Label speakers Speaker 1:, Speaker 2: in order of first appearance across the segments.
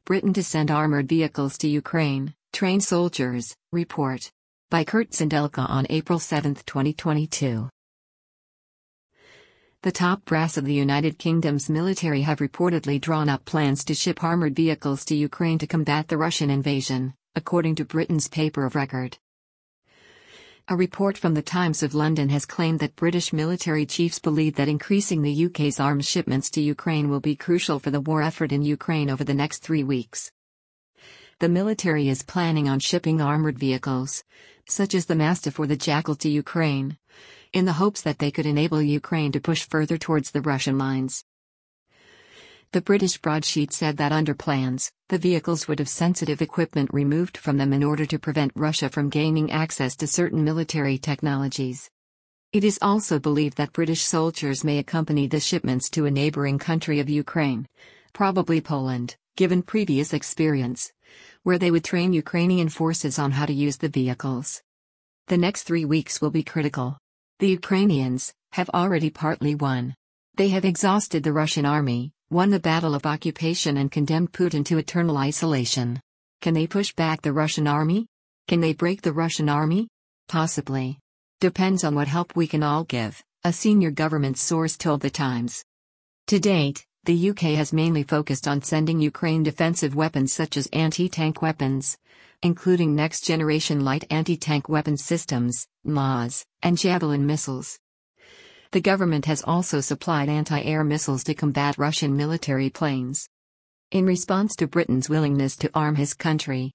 Speaker 1: Britain to send armored vehicles to Ukraine, train soldiers, report. By Kurt Zindelka on April 7, 2022. The top brass of the United Kingdom's military have reportedly drawn up plans to ship armored vehicles to Ukraine to combat the Russian invasion, according to Britain's paper of record. A report from the Times of London has claimed that British military chiefs believe that increasing the UK's arms shipments to Ukraine will be crucial for the war effort in Ukraine over the next 3 weeks. The military is planning on shipping armored vehicles, such as the Mastiff or the Jackal, to Ukraine, in the hopes that they could enable Ukraine to push further towards the Russian lines. The British broadsheet said that under plans, the vehicles would have sensitive equipment removed from them in order to prevent Russia from gaining access to certain military technologies. It is also believed that British soldiers may accompany the shipments to a neighboring country of Ukraine, probably Poland, given previous experience, where they would train Ukrainian forces on how to use the vehicles. The next 3 weeks will be critical. The Ukrainians have already partly won. They have exhausted the Russian army, won the battle of occupation, and condemned Putin to eternal isolation. Can they push back the Russian army? Can they break the Russian army? Possibly. Depends on what help we can all give, a senior government source told The Times. To date, the UK has mainly focused on sending Ukraine defensive weapons such as anti-tank weapons, including next-generation light anti-tank weapon systems, NAS, and Javelin missiles. The government has also supplied anti-air missiles to combat Russian military planes. In response to Britain's willingness to arm his country,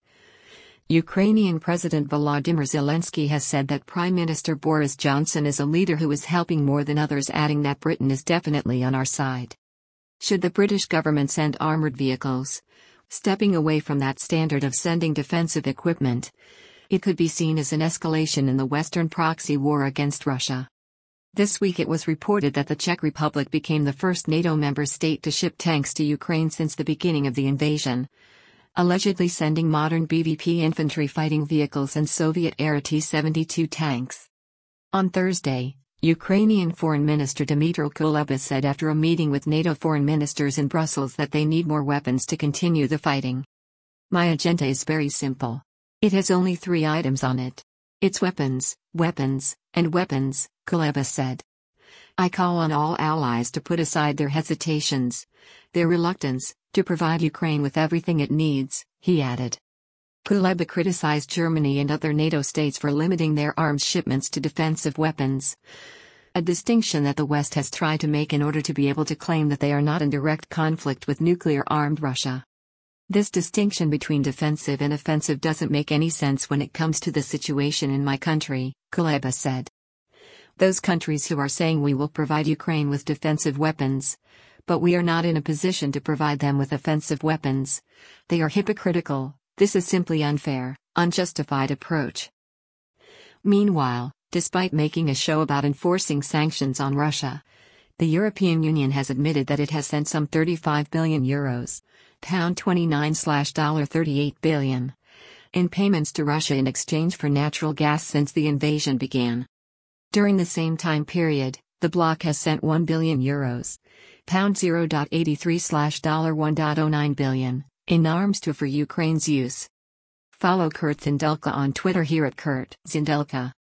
Speaker 1: Ukrainian President Volodymyr Zelensky has said that Prime Minister Boris Johnson is a leader who is helping more than others, adding that Britain is definitely on our side. Should the British government send armored vehicles, stepping away from that standard of sending defensive equipment, it could be seen as an escalation in the Western proxy war against Russia. This week it was reported that the Czech Republic became the first NATO member state to ship tanks to Ukraine since the beginning of the invasion, allegedly sending modern BVP infantry fighting vehicles and Soviet-era T-72 tanks. On Thursday, Ukrainian Foreign Minister Dmytro Kuleba said after a meeting with NATO foreign ministers in Brussels that they need more weapons to continue the fighting. "My agenda is very simple. It has only 3 items on it. It's weapons, weapons, and weapons," Kuleba said. "I call on all allies to put aside their hesitations, their reluctance, to provide Ukraine with everything it needs," he added. Kuleba criticized Germany and other NATO states for limiting their arms shipments to defensive weapons, a distinction that the West has tried to make in order to be able to claim that they are not in direct conflict with nuclear-armed Russia. "This distinction between defensive and offensive doesn't make any sense when it comes to the situation in my country," Kuleba said. "Those countries who are saying we will provide Ukraine with defensive weapons, but we are not in a position to provide them with offensive weapons, they are hypocritical. This is simply unfair, unjustified approach." Meanwhile, despite making a show about enforcing sanctions on Russia, the European Union has admitted that it has sent some €35 billion, £29/$38 billion, in payments to Russia in exchange for natural gas since the invasion began. During the same time period, the bloc has sent €1 billion, £0.83/$1.09 billion, in arms for Ukraine's use. Follow Kurt Zindelka on Twitter here at Kurt Zindelka.